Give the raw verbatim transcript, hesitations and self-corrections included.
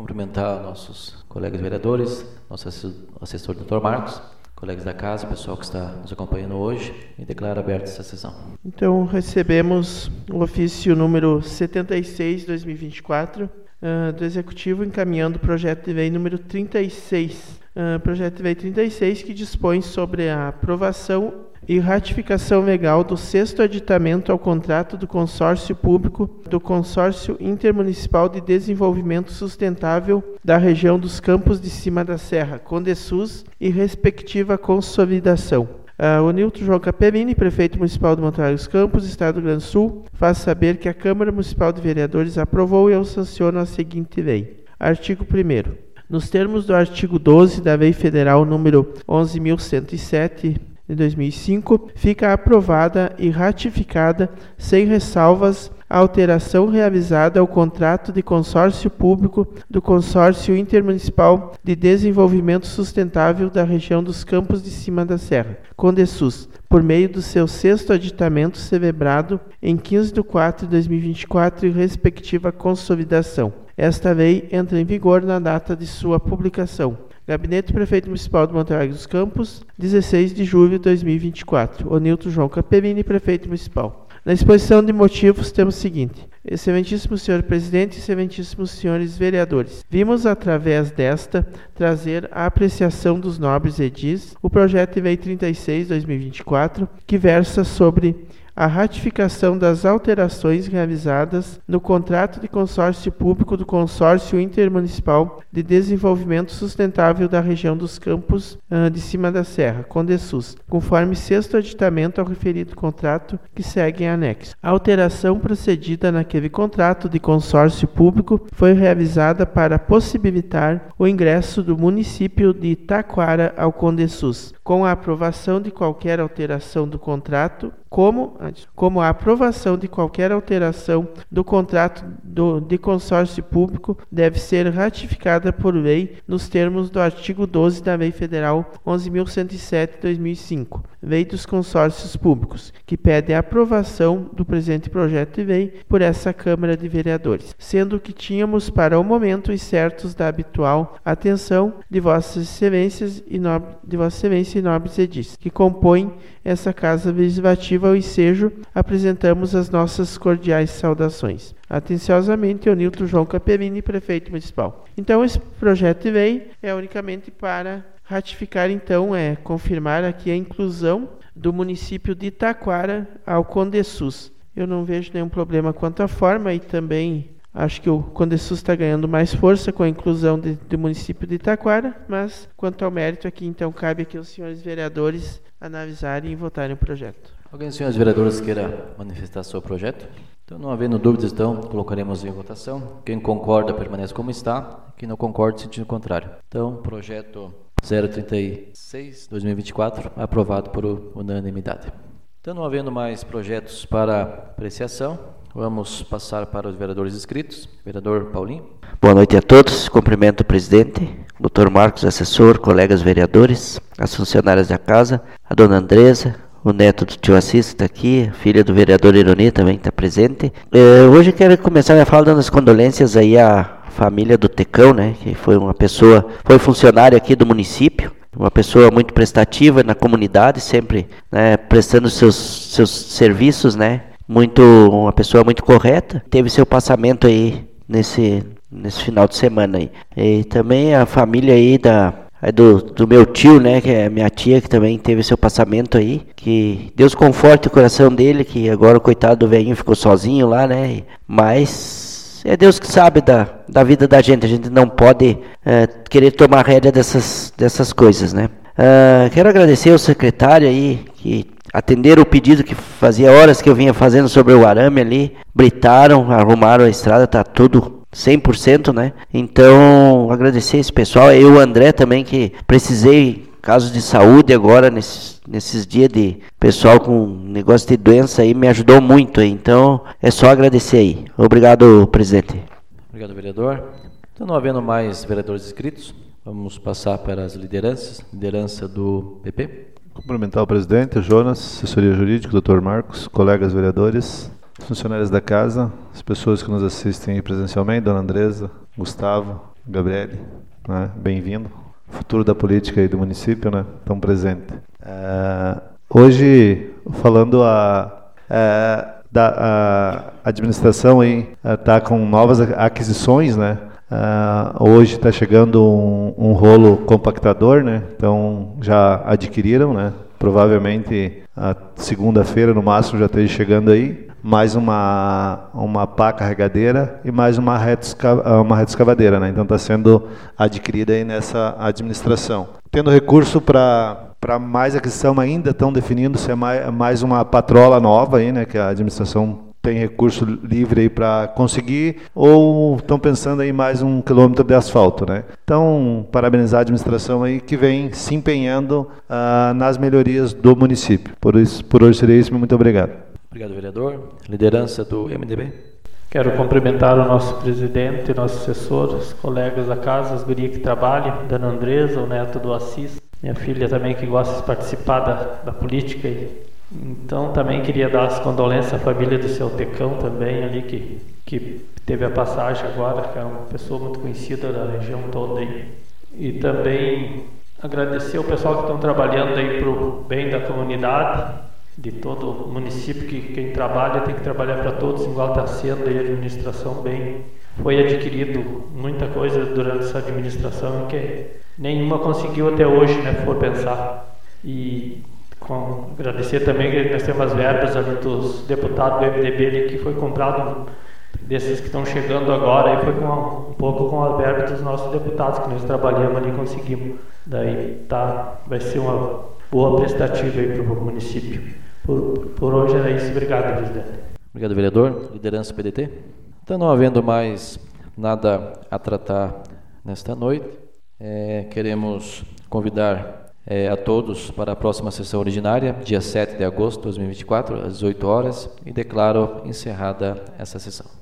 Cumprimentar nossos colegas vereadores, nosso assessor doutor Marcos, colegas da casa, pessoal que está nos acompanhando hoje, e declaro aberta essa sessão. Então, recebemos o ofício número setenta e seis, dois mil e vinte e quatro, uh, do Executivo, encaminhando o projeto de lei número trinta e seis. Uh, projeto de lei trinta e seis, que dispõe sobre a aprovação e ratificação legal do sexto aditamento ao contrato do consórcio público do Consórcio Intermunicipal de Desenvolvimento Sustentável da região dos Campos de Cima da Serra, Condesus, e respectiva consolidação. Uh, o Nilton João Capellini, prefeito municipal de Montes dos Campos, Estado do Rio Grande do Sul, faz saber que a Câmara Municipal de Vereadores aprovou e eu sanciono a seguinte lei. Artigo primeiro. Nos termos do artigo doze da Lei Federal número onze mil cento e sete, de dois mil e cinco, fica aprovada e ratificada, sem ressalvas, a alteração realizada ao contrato de consórcio público do Consórcio Intermunicipal de Desenvolvimento Sustentável da região dos Campos de Cima da Serra, Condesus, por meio do seu sexto aditamento celebrado em quinze de quatro de dois mil e vinte e quatro e respectiva consolidação. Esta lei entra em vigor na data de sua publicação. Gabinete do Prefeito Municipal de Montes dos Campos, dezesseis de julho de dois mil e vinte e quatro. O Nilton João Capellini, Prefeito Municipal. Na exposição de motivos temos o seguinte. Excelentíssimo senhor Presidente, excelentíssimos senhores vereadores, vimos através desta trazer a apreciação dos nobres edis o projeto de lei trinta e seis, dois mil e vinte e quatro, que versa sobre a ratificação das alterações realizadas no contrato de consórcio público do Consórcio Intermunicipal de Desenvolvimento Sustentável da região dos Campos uh, de Cima da Serra, Condesus, conforme sexto aditamento ao referido contrato que segue em anexo. A alteração procedida naquele contrato de consórcio público foi realizada para possibilitar o ingresso do município de Taquara ao Condesus, com a aprovação de qualquer alteração do contrato, como, como a aprovação de qualquer alteração do contrato do, de consórcio público deve ser ratificada por lei nos termos do artigo doze da Lei Federal onze mil cento e sete, dois mil e cinco, Lei dos Consórcios Públicos, que pede a aprovação do presente projeto de lei por essa Câmara de Vereadores, sendo que tínhamos para o momento os certos da habitual atenção de Vossas Excelências e nobre, de Vossa Excelência e nobres edis, que compõem essa Casa Legislativa ao ensejo, apresentamos as nossas cordiais saudações. Atenciosamente, o Nilton João Capellini, Prefeito Municipal. Então, esse projeto de lei é unicamente para ratificar, então, é confirmar aqui a inclusão do município de Taquara ao Condesus. Eu não vejo nenhum problema quanto à forma e também acho que o Condesus está ganhando mais força com a inclusão de, do município de Taquara, mas quanto ao mérito aqui, então, cabe aqui aos senhores vereadores analisarem e votarem o projeto. Alguém dos senhores vereadores queira manifestar seu projeto? Então, não havendo dúvidas, então, colocaremos em votação. Quem concorda, permanece como está. Quem não concorda, sentido contrário. Então, projeto zero trinta e seis, dois mil e vinte e quatro, aprovado por unanimidade. Então, não havendo mais projetos para apreciação, vamos passar para os vereadores inscritos. Vereador Paulinho. Boa noite a todos. Cumprimento o presidente, doutor Marcos, assessor, colegas vereadores, as funcionárias da casa, a dona Andresa, o neto do tio Assis está aqui, a filha do vereador Ironi também está presente. É, hoje quero começar minha fala dando as condolências aí à família do Tecão, né, que foi uma pessoa, foi funcionário aqui do município, uma pessoa muito prestativa na comunidade, sempre, né, prestando seus, seus serviços, né, muito, uma pessoa muito correta. Teve seu passamento aí nesse, nesse final de semana aí. E também a família aí da... É do, do meu tio, né, que é minha tia, que também teve seu passamento aí, que Deus conforte o coração dele, que agora o coitado do velhinho ficou sozinho lá, né, mas é Deus que sabe da, da vida da gente, a gente não pode é, querer tomar rédea dessas, dessas coisas, né. Uh, quero agradecer ao secretário aí, que atenderam o pedido que fazia horas que eu vinha fazendo sobre o arame ali, britaram, arrumaram a estrada, tá tudo cem por cento, né? Então, agradecer esse pessoal. Eu, o André também, que precisei, casos de saúde agora, nesses, nesses dias de pessoal com negócio de doença aí, me ajudou muito aí. Então, é só agradecer aí. Obrigado, presidente. Obrigado, vereador. Então, não havendo mais vereadores inscritos, vamos passar para as lideranças. Liderança do P P. Cumprimentar o presidente, o Jonas, assessoria jurídica, doutor Marcos, colegas vereadores, funcionários da casa, as pessoas que nos assistem aí presencialmente, dona Andresa, Gustavo, Gabriele, né? Bem-vindo. Futuro da política e do município, né? Tão presente. É, hoje, falando a, é, da a administração aí está com novas aquisições, né? Uh, hoje está chegando um, um rolo compactador, né? Então já adquiriram, né? Provavelmente a segunda-feira no máximo já esteja chegando aí. Mais uma uma pá carregadeira e mais uma reta uma reta escavadeira, né? Então está sendo adquirida aí nessa administração. Tendo recurso para para mais aquisição, ainda estão definindo se é mais, mais uma patrola nova aí, né? Que a administração tem recurso livre aí para conseguir, ou estão pensando aí mais um quilômetro de asfalto, né? Então, parabenizar a administração aí que vem se empenhando uh, nas melhorias do município. Por isso, por hoje seria isso. Muito obrigado. Obrigado, vereador. Liderança do M D B. Quero cumprimentar o nosso presidente, nosso assessor, os colegas da casa, as gurias que trabalham, Dona Andresa, o neto do Assis, minha filha também que gosta de participar da, da política e então também queria dar as condolências à família do seu Tecão também ali que, que teve a passagem agora, que é uma pessoa muito conhecida da região toda aí. E também agradecer ao pessoal que estão trabalhando aí para o bem da comunidade, de todo o município, que quem trabalha tem que trabalhar para todos, igual está sendo aí a administração bem. Foi adquirido muita coisa durante essa administração que nenhuma conseguiu até hoje, né, se for pensar. E com, agradecer também que nós temos as verbas ali dos deputados do M D B ali, que foi comprado desses que estão chegando agora, e foi com a, um pouco com a verba dos nossos deputados que nós trabalhamos ali e conseguimos. Daí tá, vai ser uma boa prestativa aí para o município. Por, por hoje era isso. Obrigado, presidente. Obrigado, vereador. Liderança P D T. Então, não havendo mais nada a tratar nesta noite, é, queremos convidar É, a todos para a próxima sessão ordinária, dia sete de agosto de dois mil e vinte e quatro, às dezoito horas, e declaro encerrada essa sessão.